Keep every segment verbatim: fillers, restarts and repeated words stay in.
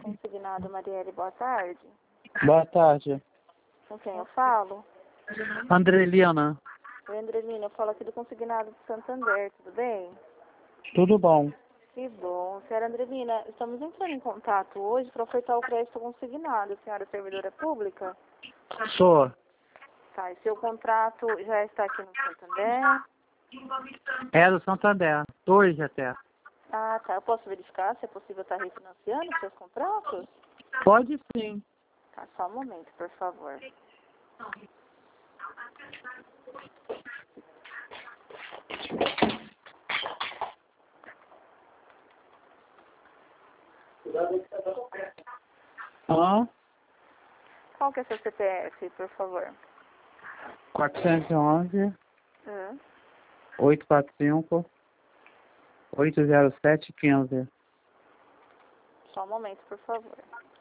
Consignado, Marielle, boa tarde. Boa tarde. Com quem eu falo? Andrelina. Oi, Andrelina, eu falo aqui do Consignado de Santander, tudo bem? Tudo bom? Que bom. Senhora Andrelina, estamos entrando em contato hoje para ofertar o crédito consignado. Senhora servidora pública? Sou. Tá, e seu contrato já está aqui no Santander? É do Santander. Dois até. Ah, tá. Eu posso verificar se é possível estar refinanciando seus contratos? Pode sim. Tá, só um momento, por favor. Hã? Qual que é seu C P F, por favor? quatrocentos e onze, Hum. oitocentos e quarenta e cinco, oitocentos e sete, quinze. Só um momento, por favor.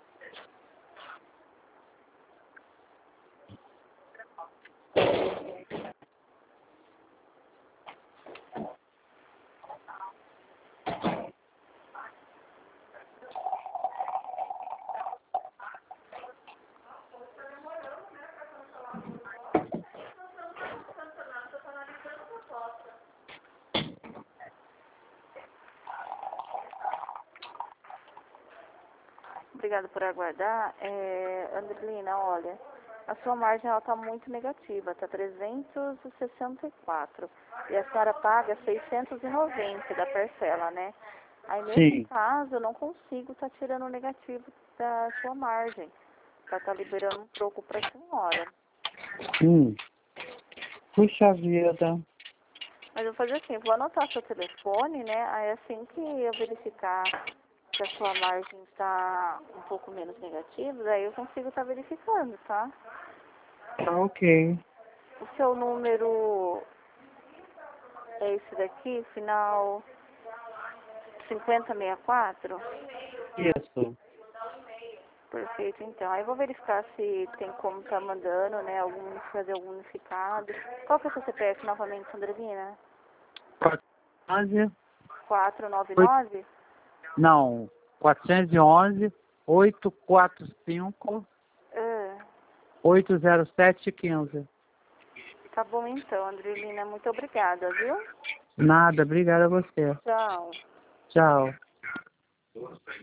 Obrigada por aguardar. É, Andrelina, olha, a sua margem está muito negativa, está trezentos e sessenta e quatro. E a senhora paga seiscentos e noventa da parcela, né? Aí, nesse Sim. caso, eu não consigo estar tirando o negativo da sua margem, para estar liberando um troco para a senhora. Hum. Puxa vida. Mas eu vou fazer assim, eu vou anotar seu telefone, né? Aí, assim que eu verificar que a sua margem está um pouco menos negativa, daí eu consigo estar verificando, tá? Tá ok. O seu número é esse daqui, final cinquenta sessenta e quatro? Isso. Perfeito, então. Aí eu vou verificar se tem como estar mandando, né, algum, fazer algum unificado. Qual que é o seu C P F novamente, Sandrina? quatrocentos e onze, quatrocentos e noventa e oito, nove? não. quatrocentos e onze, oitocentos e quarenta e cinco, Ah, oitocentos e sete, quinze. tá bom então, Andrelina. Muito obrigada, viu? Nada. Obrigado a você. Tchau. Tchau.